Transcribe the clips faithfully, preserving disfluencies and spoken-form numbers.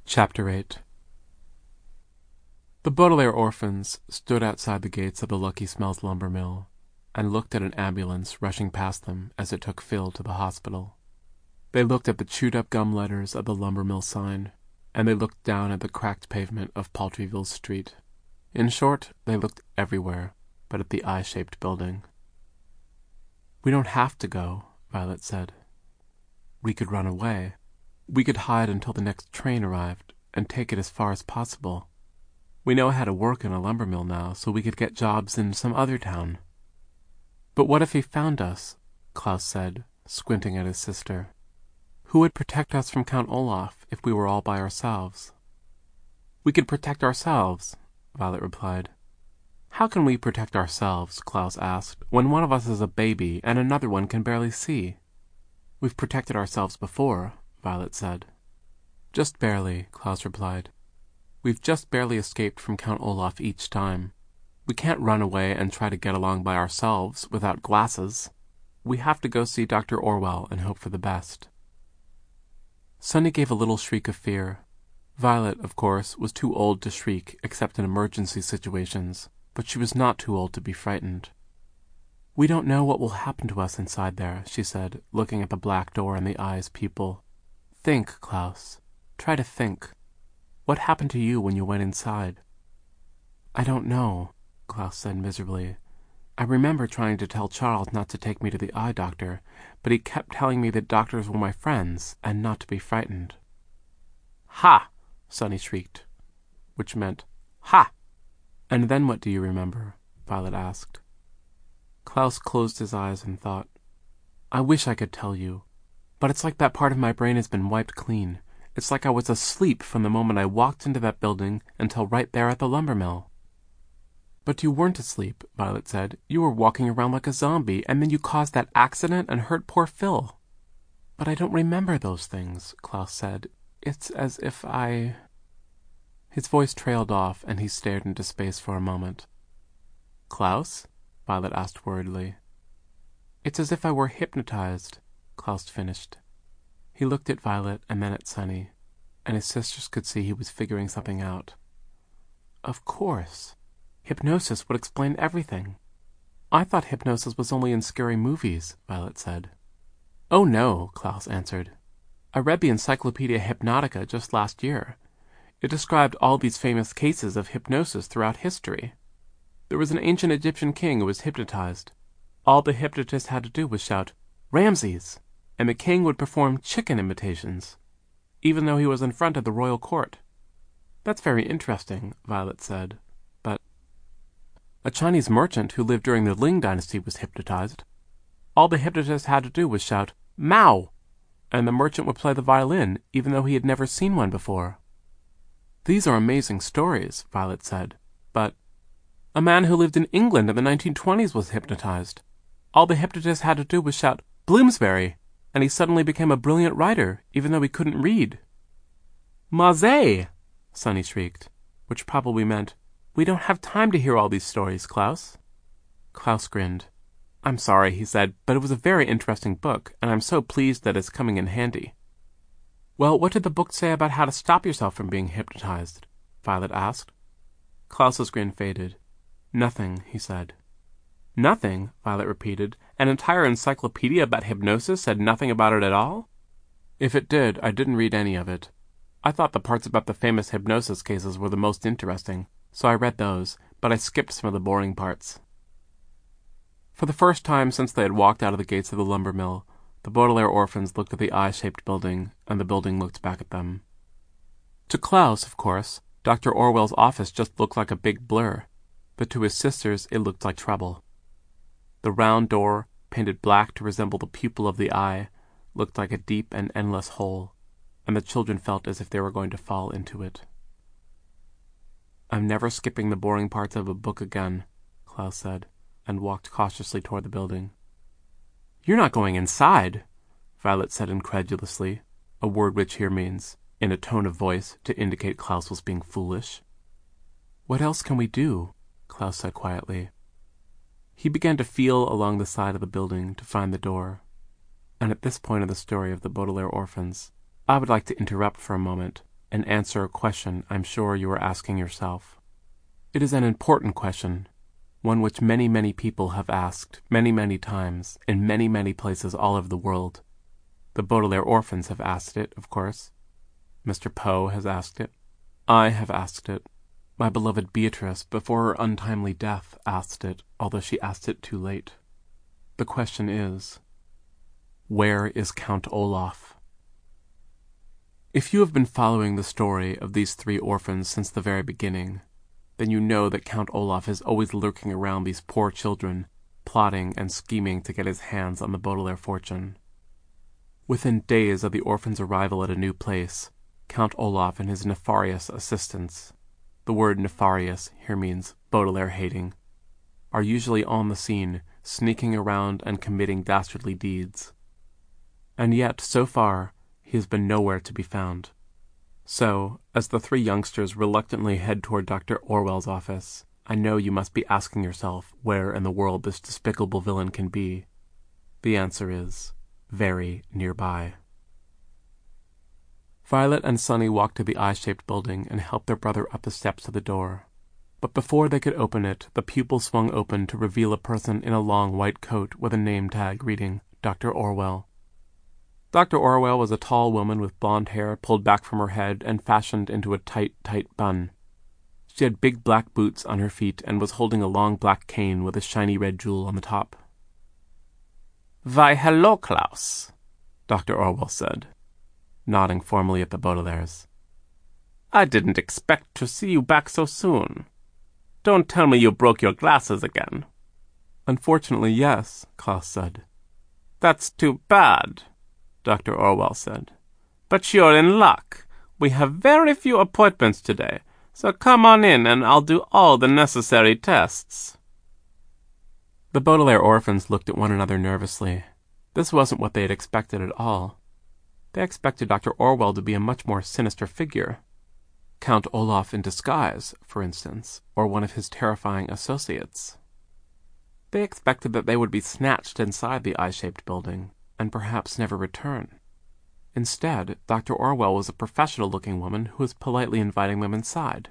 Chapter eight. The Baudelaire orphans stood outside the gates of the Lucky Smells lumber mill and looked at an ambulance rushing past them as it took Phil to the hospital. They looked at the chewed-up gum letters of the lumber mill sign, and they looked down at the cracked pavement of Paltryville Street. In short, they looked everywhere but at the eye-shaped building. "We don't have to go," Violet said. "We could run away. We could hide until the next train arrived and take it as far as possible. We know how to work in a lumber mill now, so we could get jobs in some other town." "But what if he found us?" Klaus said, squinting at his sister. "Who would protect us from Count Olaf if we were all by ourselves?" "We could protect ourselves," Violet replied. "How can we protect ourselves," Klaus asked, "when one of us is a baby and another one can barely see?" "We've protected ourselves before," Violet said. "Just barely," Klaus replied. "We've just barely escaped from Count Olaf each time. We can't run away and try to get along by ourselves without glasses. We have to go see Doctor Orwell and hope for the best." Sunny gave a little shriek of fear. Violet, of course, was too old to shriek except in emergency situations, but she was not too old to be frightened. "We don't know what will happen to us inside there," she said, looking at the black door and the eye's pupil. "Think, Klaus. Try to think. What happened to you when you went inside?" "I don't know," Klaus said miserably. "I remember trying to tell Charles not to take me to the eye doctor, but he kept telling me that doctors were my friends and not to be frightened." "Ha!" Sunny shrieked, which meant, "Ha!" "And then what do you remember?" Violet asked. Klaus closed his eyes and thought. "I wish I could tell you, but it's like that part of my brain has been wiped clean. It's like I was asleep from the moment I walked into that building until right there at the lumber mill." "But you weren't asleep," Violet said. "You were walking around like a zombie, and then you caused that accident and hurt poor Phil." "But I don't remember those things," Klaus said. "It's as if I—" His voice trailed off, and he stared into space for a moment. "Klaus?" Violet asked worriedly. "It's as if I were hypnotized," Klaus finished. He looked at Violet and then at Sunny, and his sisters could see he was figuring something out. "Of course. Hypnosis would explain everything. I thought hypnosis was only in scary movies," Violet said. "Oh no," Klaus answered. "I read the Encyclopedia Hypnotica just last year. It described all these famous cases of hypnosis throughout history. There was an ancient Egyptian king who was hypnotized. All the hypnotist had to do was shout, 'Ramses!' and the king would perform chicken imitations, even though he was in front of the royal court." "That's very interesting," Violet said, "but—" "A Chinese merchant who lived during the Ling Dynasty was hypnotized. All the hypnotist had to do was shout, 'Mao!' and the merchant would play the violin, even though he had never seen one before." "These are amazing stories," Violet said, "but—" "A man who lived in England in the nineteen twenties was hypnotized. All the hypnotist had to do was shout, 'Bloomsbury!' and he suddenly became a brilliant writer, even though he couldn't read." "Mazet!" Sunny shrieked, which probably meant, "We don't have time to hear all these stories, Klaus." Klaus grinned. "I'm sorry," he said, "but it was a very interesting book, and I'm so pleased that it's coming in handy." "Well, what did the book say about how to stop yourself from being hypnotized?" Violet asked. Klaus's grin faded. "Nothing," he said. "Nothing?" Violet repeated. "An entire encyclopedia about hypnosis said nothing about it at all?" "If it did, I didn't read any of it. I thought the parts about the famous hypnosis cases were the most interesting, so I read those, but I skipped some of the boring parts." For the first time since they had walked out of the gates of the lumber mill, the Baudelaire orphans looked at the eye-shaped building, and the building looked back at them. To Klaus, of course, Doctor Orwell's office just looked like a big blur, but to his sisters it looked like trouble. The round door, painted black to resemble the pupil of the eye, looked like a deep and endless hole, and the children felt as if they were going to fall into it. "I'm never skipping the boring parts of a book again," Klaus said, and walked cautiously toward the building. "You're not going inside?" Violet said incredulously, a word which here means, in a tone of voice, to indicate Klaus was being foolish. "What else can we do?" Klaus said quietly. He began to feel along the side of the building to find the door. And at this point of the story of the Baudelaire orphans, I would like to interrupt for a moment and answer a question I'm sure you are asking yourself. It is an important question, one which many, many people have asked many, many times in many, many places all over the world. The Baudelaire orphans have asked it, of course. Mister Poe has asked it. I have asked it. My beloved Beatrice, before her untimely death, asked it, although she asked it too late. The question is, where is Count Olaf? If you have been following the story of these three orphans since the very beginning, then you know that Count Olaf is always lurking around these poor children, plotting and scheming to get his hands on the Baudelaire fortune. Within days of the orphans' arrival at a new place, Count Olaf and his nefarious assistants, the word nefarious here means Baudelaire-hating, are usually on the scene, sneaking around and committing dastardly deeds. And yet, so far, he has been nowhere to be found. So, as the three youngsters reluctantly head toward Doctor Orwell's office, I know you must be asking yourself where in the world this despicable villain can be. The answer is, very nearby. Violet and Sunny walked to the eye-shaped building and helped their brother up the steps to the door. But before they could open it, the pupil swung open to reveal a person in a long white coat with a name tag reading, Doctor Orwell. Doctor Orwell was a tall woman with blonde hair pulled back from her head and fashioned into a tight, tight bun. She had big black boots on her feet and was holding a long black cane with a shiny red jewel on the top. "Why, hello, Klaus," Doctor Orwell said, nodding formally at the Baudelaires. "I didn't expect to see you back so soon. Don't tell me you broke your glasses again." "Unfortunately, yes," Klaus said. "That's too bad," Doctor Orwell said. "But you're in luck. We have very few appointments today, so come on in and I'll do all the necessary tests." The Baudelaire orphans looked at one another nervously. This wasn't what they had expected at all. They expected Doctor Orwell to be a much more sinister figure. Count Olaf in disguise, for instance, or one of his terrifying associates. They expected that they would be snatched inside the eye-shaped building, and perhaps never return. Instead, Doctor Orwell was a professional-looking woman who was politely inviting them inside.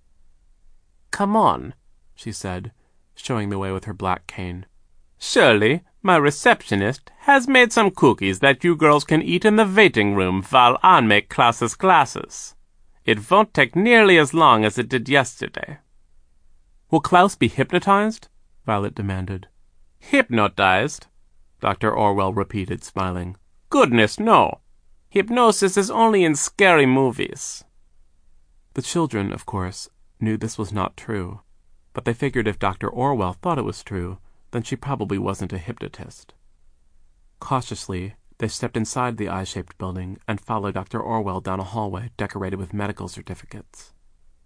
"Come on," she said, showing the way with her black cane. "Shirley, my receptionist, has made some cookies that you girls can eat in the waiting room while I make Klaus's glasses. It won't take nearly as long as it did yesterday." "Will Klaus be hypnotized?" Violet demanded. "Hypnotized?" Doctor Orwell repeated, smiling. "Goodness, no. Hypnosis is only in scary movies." The children, of course, knew this was not true, but they figured if Doctor Orwell thought it was true, then she probably wasn't a hypnotist. Cautiously, they stepped inside the eye-shaped building and followed Doctor Orwell down a hallway decorated with medical certificates.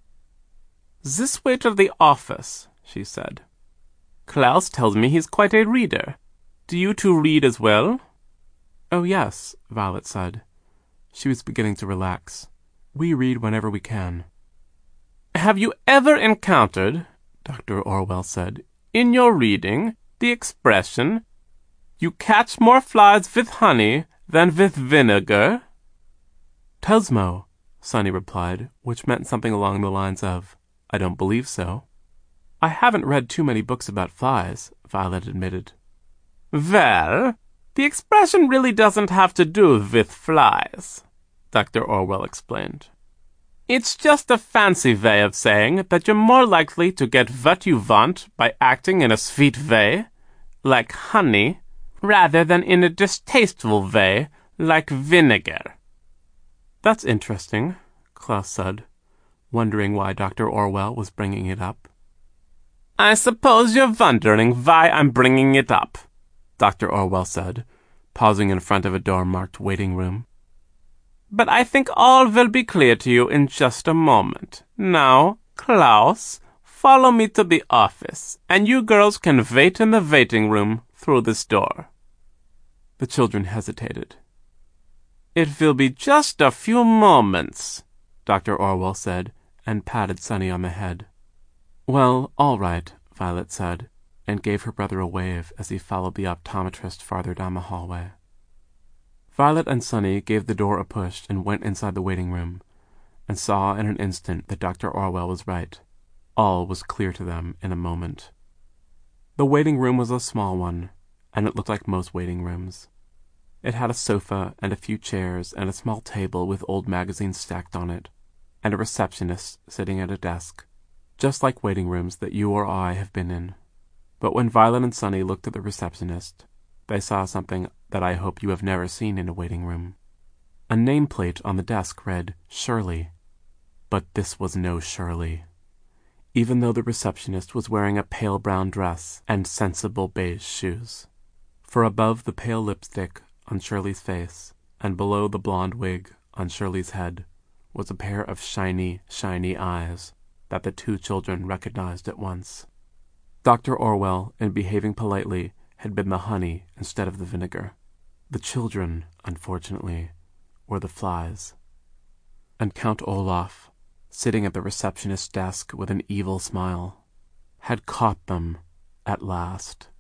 "This way to the office," she said. "Klaus tells me he's quite a reader. Do you two read as well?" "Oh, yes," Violet said. She was beginning to relax. "We read whenever we can." "Have you ever encountered," Doctor Orwell said, "in your reading, the expression, 'You catch more flies with honey than with vinegar'?" "Tesmo," Sunny replied, which meant something along the lines of, "I don't believe so." "I haven't read too many books about flies," Violet admitted. "Well, the expression really doesn't have to do with flies," Doctor Orwell explained. "It's just a fancy way of saying that you're more likely to get what you want by acting in a sweet way, like honey, rather than in a distasteful way, like vinegar." "That's interesting," Klaus said, wondering why Doctor Orwell was bringing it up. "I suppose you're wondering why I'm bringing it up," Doctor Orwell said, pausing in front of a door marked waiting room. "But I think all will be clear to you in just a moment. Now, Klaus, follow me to the office, and you girls can wait in the waiting room through this door." The children hesitated. "It will be just a few moments," Doctor Orwell said, and patted Sunny on the head. "Well, all right," Violet said, and gave her brother a wave as he followed the optometrist farther down the hallway. Violet and Sunny gave the door a push and went inside the waiting room. and saw in an instant that Doctor Orwell was right. All was clear to them in a moment. The waiting room was a small one, and it looked like most waiting rooms. It had a sofa and a few chairs and a small table with old magazines stacked on it, and a receptionist sitting at a desk, just like waiting rooms that you or I have been in. But when Violet and Sonny looked at the receptionist, they saw something that I hope you have never seen in a waiting room. A nameplate on the desk read Shirley, but this was no Shirley, even though the receptionist was wearing a pale brown dress and sensible beige shoes. For above the pale lipstick on Shirley's face, and below the blonde wig on Shirley's head, was a pair of shiny, shiny eyes that the two children recognized at once. Doctor Orwell, in behaving politely, had been the honey instead of the vinegar. The children, unfortunately, were the flies. And Count Olaf, sitting at the receptionist's desk with an evil smile, had caught them at last.